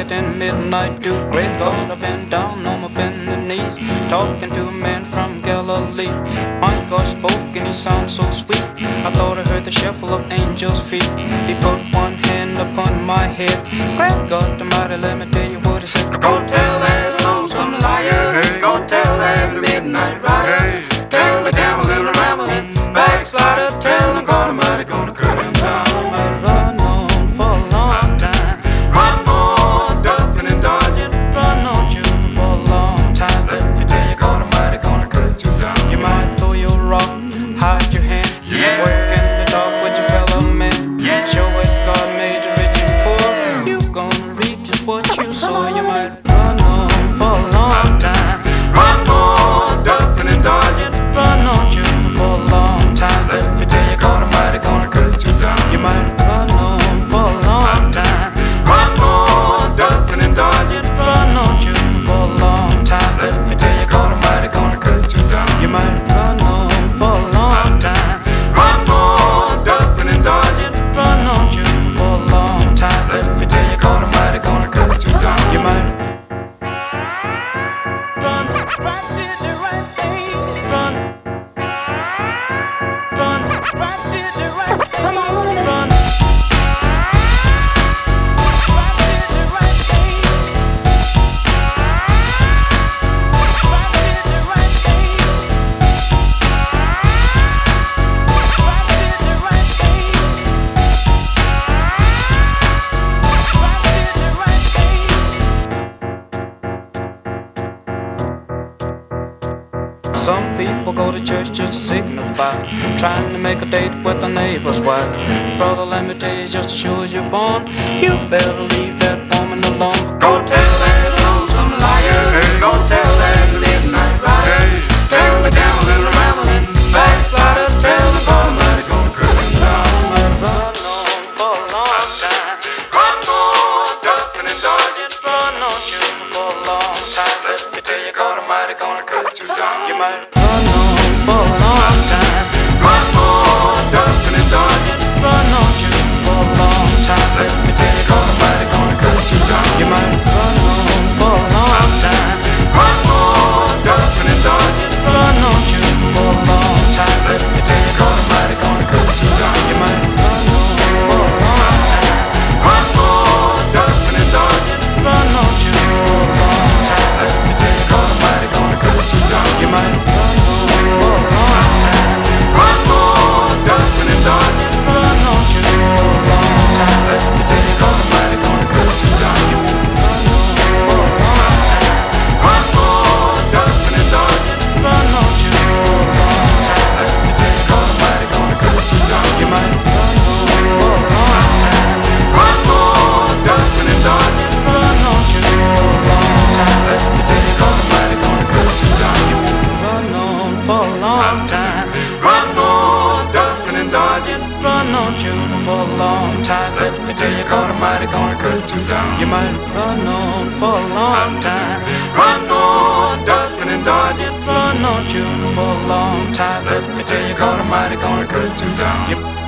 in midnight to great God. I've been down on my bending knees, talking to a man from Galilee. My God spoke and he sounded so sweet. I thought I heard the shuffle of angels' feet. He put one hand upon my head. Great God Almighty, let me tell you what he said. Go tell that lonesome liar, go tell that midnight rider, tell the gambling, rambling backslider, tell him God Almighty gonna cut him down. I might run on for a long time, run on ducking and dodging, run on shooting for a long time. Let me tell you, God Almighty gonna cut you down. You might throw your rock, hide your hand, work in the dark with your fellow man. Show us God made you rich and poor. You gonna reap just what you sow. You might run on for a long time, run on ducking and dodging, run on shooting for a long time. Let me tell you, God Almighty gonna cut you down. You might run on for a long time, run on ducking and dodging, run on shooting for a long time. Let me tell you, God Almighty gonna cut you down. You might run on for a long time, run on ducking and dodging, run on shooting for a long time. Let me tell you, God Almighty gonna cut you down. You might run, right did the right thing, run, right did the right thing, come on, run, right did the right thing, right did the right thing, right did the right thing, right did the right thing. Some people go to church just to signify, trying to make a date with a neighbor's wife. Brother, let me tell you, just as sure as you're born, you better leave that woman alone. Go tell that lonesome liar, go tell that midnight rider, tell the gambling, rambling backslider, tell the God Almighty gonna cut him down. Might run on for a long time, run on ducking and dodging, run on shooting for a long time. Let me tell you, God Almighty gonna cut you down. You might run on for a long time, run on ducking and dodging, run on shooting for a long time. Let me tell you, God Almighty gonna cut you down. You might run on for a long time, run on ducking and dodging, run on shooting for a long time. Let me tell you, God Almighty gonna cut you down. You might run on for a long time, run on ducking and dodging, run on shooting for a long time. Let me tell you, God Almighty gonna cut you down. You might run on for a long time, run on ducking and dodging, run on shooting for a long time. Let me tell you, God Almighty gonna cut you down. You run on for a long time, run on ducking and dodging, run on shooting for a long time. Let me tell you, God Almighty gonna cut you down. You might run on for a long time, run on ducking and dodging, run on shooting for a long time. Let me tell you, God Almighty gonna cut you down. You run on for a long time, run on ducking and dodging, run on shooting for a long time. Let me tell you, God Almighty gonna cut you down. You might run on for a long time, run on ducking and dodging, run on shooting for a long time. Let me tell you, God Almighty gonna cut you down. You